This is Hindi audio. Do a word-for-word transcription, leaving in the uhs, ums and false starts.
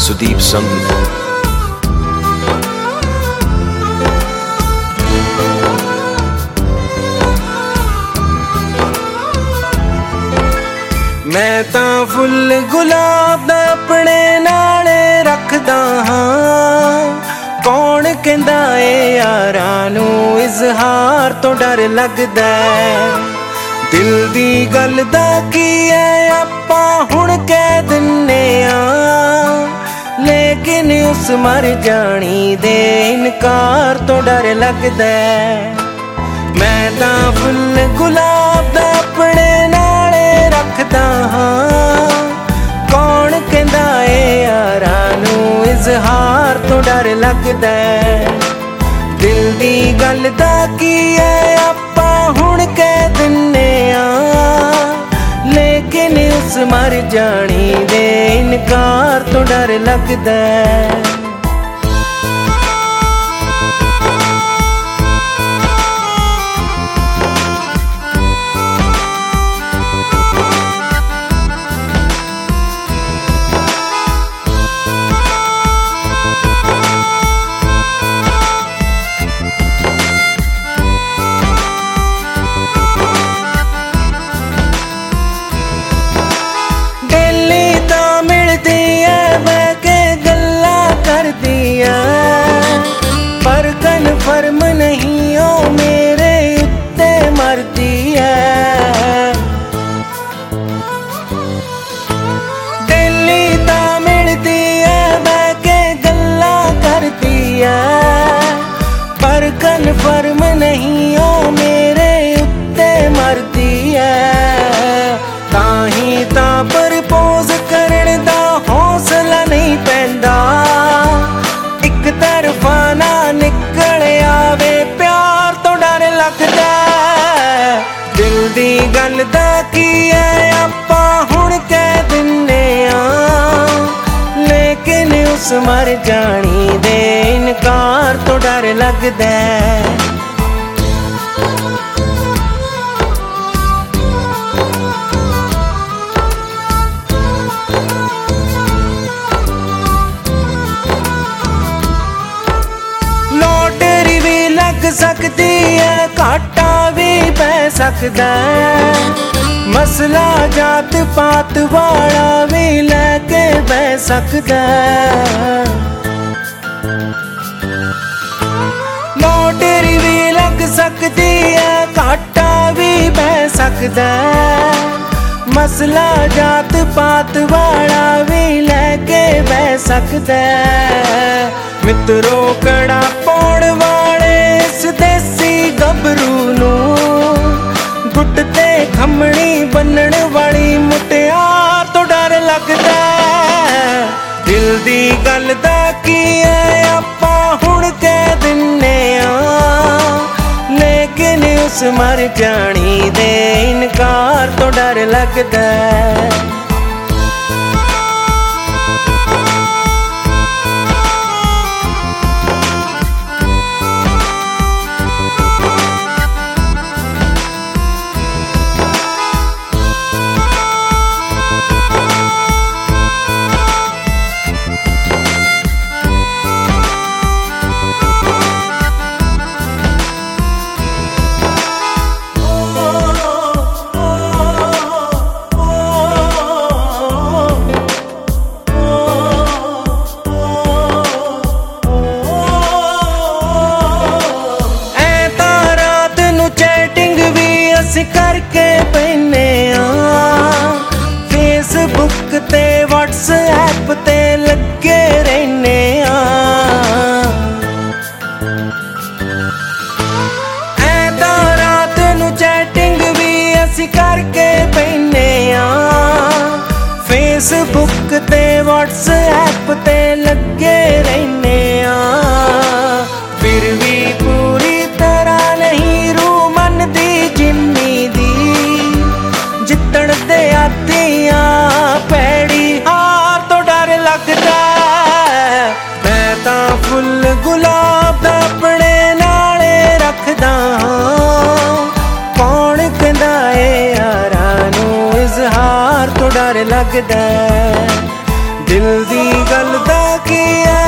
सुदीप संधू। मैं तां फुल गुलाब दा अपने नाले रखदा हां, कौन कहंदा ए यारां नूं इजहार तो डर लगदा है। दिल दी गल दा की है आपां हुण कह दिन्ने आ, लेकिन उस मर जानी दे इनकार तो डर लगदा है। मैं तां फुल गुलाब दा अपने नाले रखदा हां, कौन कहंदा ए यारां नूं इजहार तो डर लगदा है। दिल दी गल दा की है आपां हुण कह दिन्ने आ, लेकिन उस मर जानी दे इनकार तो डर लगदा है। पर कन्फर्म नहीं ओ मेरे उत्ते मरदी है। दिल्ली ता मिलदी है बह के गल्ला करदी है, पर कन्फर्म नहीं ओ मेरे उत्ते मरदी है। ताही ता प्रपोज करन दा हौसला नहीं पैंदा, एक तरफा ना निकल आवे प्यार तो डर लगदा है। दिल दी गल दा की है आपां हुण कह दिन्ने आ, लेकिन उस मर जानी दे इनकार तो डर लगदा है। सकती है घाटा भी पै सकदा है, मसला जात पात वाला भी लैके बह सकदा है। लॉटरी भी लग सकती है घाटा भी पै सकदा है, मसला जात पात वाला भी लैके बह सकदा है। मित्रों कड़ा पौड़ वाले इस देसी गबरू नूं, गुट ते खमणी बनण वाली मुटियार तो डर लगदा है। दिल दी गल दा की है आपां हुण कह दिन्ने आ, लेकिन उस मर जानी दे इनकार तो डर लगदा है। करके पैने आ, फेसबुक ते व्हाट्सएप ते लगे रहने आ। ऐ रात नू चैटिंग भी असी करके पैने आ, फेसबुक ते व्हाट्सएप ते लगे रहने आ। फिर भी पूरी तरह नहीं रू मन दी जिन्नी दी, जितण दे आतियां पैड़ी हार तो डर लगदा है। मैं तां फुल गुलाब दा अपने नाले रखदा हां, कौन कहंदा ए यारां नूं इजहार तो डर लगदा है। दिल दी गल दा की है